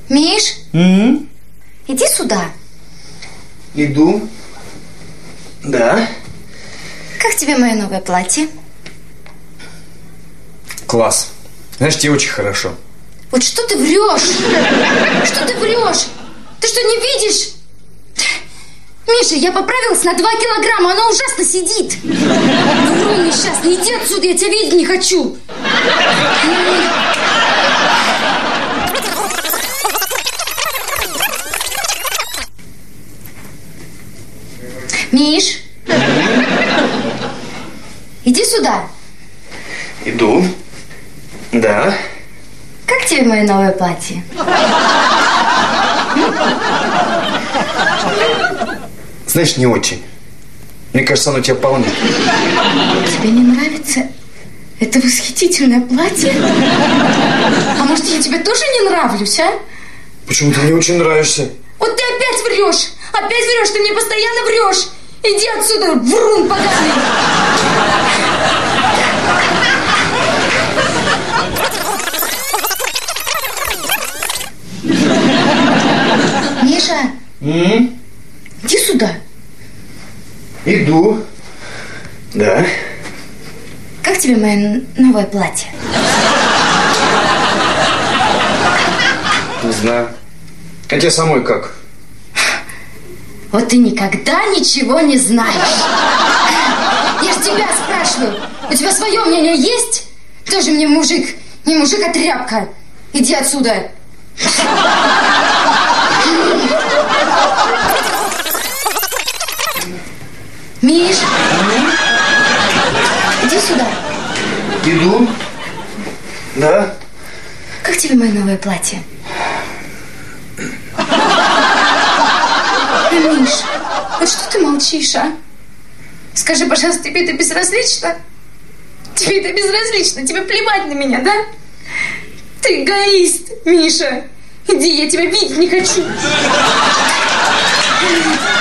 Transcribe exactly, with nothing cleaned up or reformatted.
Миш? Mm-hmm. Иди сюда. Иду. Да. Как тебе мое новое платье? Класс. Знаешь, тебе очень хорошо. Вот что ты врешь? Что ты врешь? Ты что, не видишь? Миша, я поправилась на два килограмма, она ужасно сидит. Врун несчастный, иди отсюда, я тебя видеть не хочу. Миш, иди сюда. Иду. Да. Как тебе мое новое платье? Знаешь, не очень. Мне кажется, оно тебе полнит. Тебе не нравится это восхитительное платье? А может, я тебе тоже не нравлюсь, а? Почему ты мне очень нравишься? Вот ты опять врешь! Опять врешь, ты мне постоянно врешь! Иди отсюда, врун поганый! Миша! Mm-hmm. Иди сюда! Иду. Да. Как тебе мое новое платье? Не знаю. А тебе самой как? Вот ты никогда ничего не знаешь. Я ж тебя спрашиваю. У тебя свое мнение есть? Тоже мне мужик. Не мужик, а тряпка. Иди отсюда. Миш, иди сюда. Иду. Да. Как тебе мое новое платье? Миш, вот что ты молчишь, а? Скажи, пожалуйста, тебе это безразлично? Тебе это безразлично? Тебе плевать на меня, да? Ты эгоист, Миша. Иди, я тебя видеть не хочу.